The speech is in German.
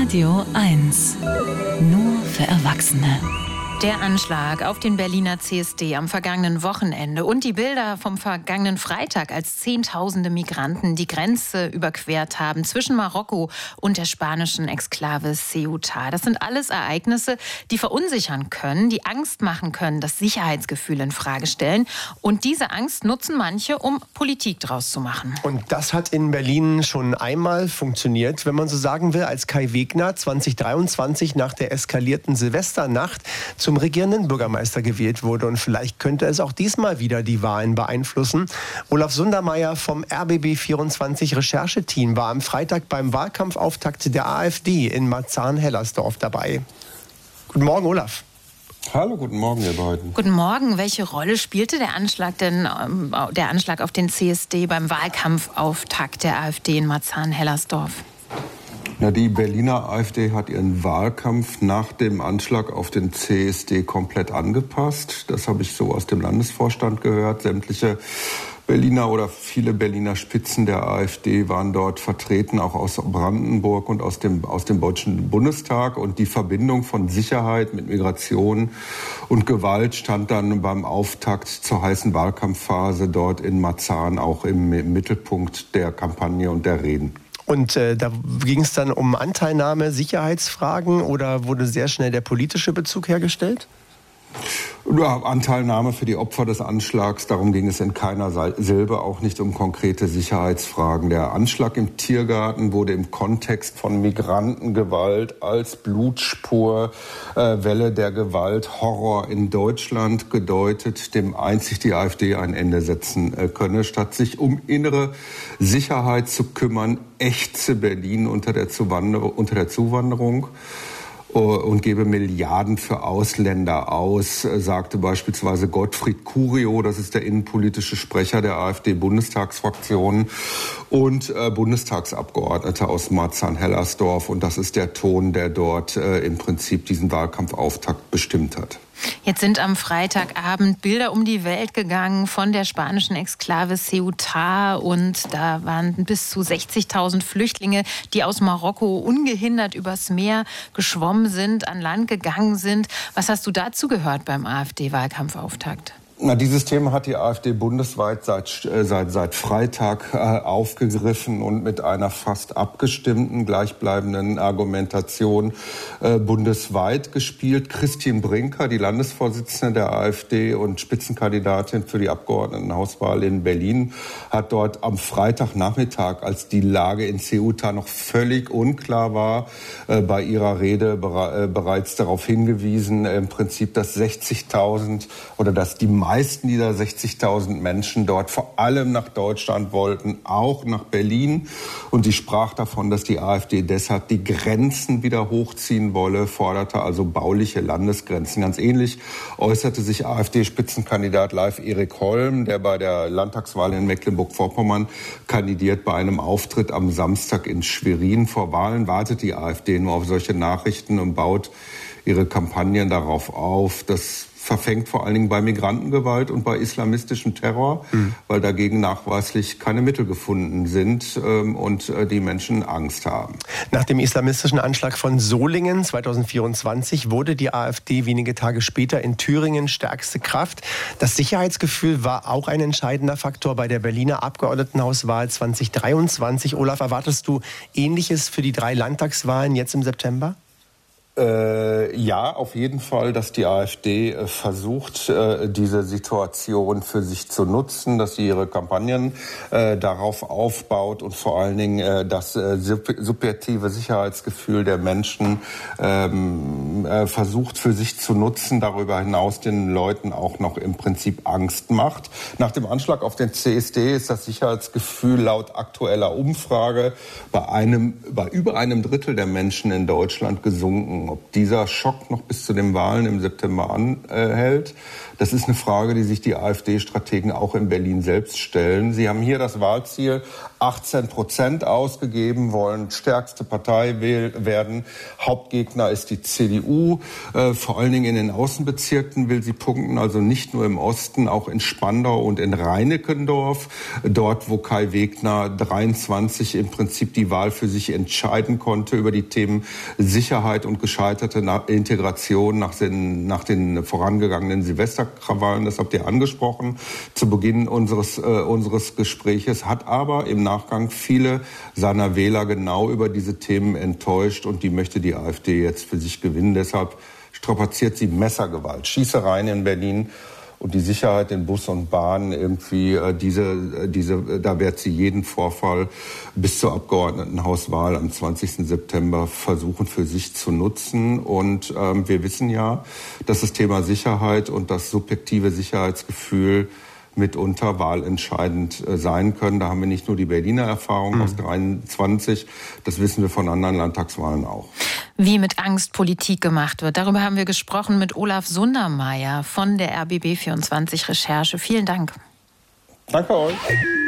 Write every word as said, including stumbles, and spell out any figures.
Radio eins. Nur für Erwachsene. Der Anschlag auf den Berliner C S D am vergangenen Wochenende und die Bilder vom vergangenen Freitag, als Zehntausende Migranten die Grenze überquert haben zwischen Marokko und der spanischen Exklave Ceuta. Das sind alles Ereignisse, die verunsichern können, die Angst machen können, das Sicherheitsgefühl in Frage stellen. Und diese Angst nutzen manche, um Politik draus zu machen. Und das hat in Berlin schon einmal funktioniert, wenn man so sagen will, als Kai Wegner zweitausenddreiundzwanzig nach der eskalierten Silvesternacht zum regierenden Bürgermeister gewählt wurde. Und vielleicht könnte es auch diesmal wieder die Wahlen beeinflussen. Olaf Sundermeier vom R B B vierundzwanzig Rechercheteam war am Freitag beim Wahlkampfauftakt der AfD in Marzahn-Hellersdorf dabei. Guten Morgen, Olaf. Hallo, guten Morgen, ihr beiden. Guten Morgen. Welche Rolle spielte der Anschlag denn, ähm, der Anschlag auf den C S D beim Wahlkampfauftakt der AfD in Marzahn-Hellersdorf? Ja, die Berliner AfD hat ihren Wahlkampf nach dem Anschlag auf den C S D komplett angepasst. Das habe ich so aus dem Landesvorstand gehört. Sämtliche Berliner oder viele Berliner Spitzen der AfD waren dort vertreten, auch aus Brandenburg und aus dem, aus dem Deutschen Bundestag. Und die Verbindung von Sicherheit mit Migration und Gewalt stand dann beim Auftakt zur heißen Wahlkampfphase dort in Marzahn auch im, im Mittelpunkt der Kampagne und der Reden. Und äh, da ging es dann um Anteilnahme, Sicherheitsfragen oder wurde sehr schnell der politische Bezug hergestellt? Ja, Anteilnahme für die Opfer des Anschlags, darum ging es in keiner Silbe, auch nicht um konkrete Sicherheitsfragen. Der Anschlag im Tiergarten wurde im Kontext von Migrantengewalt als Blutspur, äh, Welle der Gewalt, Horror in Deutschland gedeutet, dem einzig die AfD ein Ende setzen äh, könne. Statt sich um innere Sicherheit zu kümmern, ächze Berlin unter der Zuwanderung, unter der Zuwanderung. Und gebe Milliarden für Ausländer aus, sagte beispielsweise Gottfried Curio, das ist der innenpolitische Sprecher der AfD-Bundestagsfraktion und äh, Bundestagsabgeordneter aus Marzahn-Hellersdorf. Und das ist der Ton, der dort äh, im Prinzip diesen Wahlkampfauftakt bestimmt hat. Jetzt sind am Freitagabend Bilder um die Welt gegangen von der spanischen Exklave Ceuta und da waren bis zu sechzigtausend Flüchtlinge, die aus Marokko ungehindert übers Meer geschwommen sind, an Land gegangen sind. Was hast du dazu gehört beim AfD-Wahlkampfauftakt? Na, dieses Thema hat die AfD bundesweit seit, äh, seit, seit Freitag äh, aufgegriffen und mit einer fast abgestimmten, gleichbleibenden Argumentation äh, bundesweit gespielt. Christine Brinker, die Landesvorsitzende der AfD und Spitzenkandidatin für die Abgeordnetenhauswahl in Berlin, hat dort am Freitagnachmittag, als die Lage in Ceuta noch völlig unklar war, äh, bei ihrer Rede bere- äh, bereits darauf hingewiesen, äh, im Prinzip, dass sechzigtausend oder dass die meisten dieser sechzigtausend Menschen dort vor allem nach Deutschland wollten, auch nach Berlin. Und sie sprach davon, dass die AfD deshalb die Grenzen wieder hochziehen wolle, forderte also bauliche Landesgrenzen. Ganz ähnlich äußerte sich AfD-Spitzenkandidat Leif Erik Holm, der bei der Landtagswahl in Mecklenburg-Vorpommern kandidiert. Bei einem Auftritt am Samstag in Schwerin. Vor Wahlen wartet die AfD nur auf solche Nachrichten und baut ihre Kampagnen darauf auf, dass verfängt vor allen Dingen bei Migrantengewalt und bei islamistischem Terror, mhm. weil dagegen nachweislich keine Mittel gefunden sind ähm, und äh, die Menschen Angst haben. Nach dem islamistischen Anschlag von Solingen zweitausendvierundzwanzig wurde die AfD wenige Tage später in Thüringen stärkste Kraft. Das Sicherheitsgefühl war auch ein entscheidender Faktor bei der Berliner Abgeordnetenhauswahl zweitausenddreiundzwanzig. Olaf, erwartest du Ähnliches für die drei Landtagswahlen jetzt im September? Äh, ja, auf jeden Fall, dass die AfD äh, versucht, äh, diese Situation für sich zu nutzen, dass sie ihre Kampagnen äh, darauf aufbaut und vor allen Dingen äh, das äh, subjektive Sicherheitsgefühl der Menschen ähm, äh, versucht für sich zu nutzen, darüber hinaus den Leuten auch noch im Prinzip Angst macht. Nach dem Anschlag auf den C S D ist das Sicherheitsgefühl laut aktueller Umfrage bei einem, bei über einem Drittel der Menschen in Deutschland gesunken. Ob dieser Schock noch bis zu den Wahlen im September anhält, das ist eine Frage, die sich die AfD-Strategen auch in Berlin selbst stellen. Sie haben hier das Wahlziel, achtzehn Prozent ausgegeben, wollen stärkste Partei werden. Hauptgegner ist die C D U. Äh, vor allen Dingen in den Außenbezirken will sie punkten, also nicht nur im Osten, auch in Spandau und in Reinickendorf. Dort, wo Kai Wegner dreiundzwanzig im Prinzip die Wahl für sich entscheiden konnte über die Themen Sicherheit und gescheiterte Integration nach den, nach den vorangegangenen Silvesterkrawallen. Das habt ihr angesprochen zu Beginn unseres, äh, unseres Gespräches, hat aber im Nachgang viele seiner Wähler genau über diese Themen enttäuscht und die möchte die AfD jetzt für sich gewinnen. Deshalb strapaziert sie Messergewalt, Schießereien in Berlin und die Sicherheit in Bus und Bahn irgendwie. Äh, diese, diese, da wird sie jeden Vorfall bis zur Abgeordnetenhauswahl am zwanzigsten September versuchen für sich zu nutzen. Und ähm, wir wissen ja, dass das Thema Sicherheit und das subjektive Sicherheitsgefühl mitunter wahlentscheidend sein können. Da haben wir nicht nur die Berliner Erfahrung mhm. aus dreiundzwanzig, das wissen wir von anderen Landtagswahlen auch. Wie mit Angst Politik gemacht wird, darüber haben wir gesprochen mit Olaf Sundermeier von der R B B vierundzwanzig Recherche. Vielen Dank. Danke euch.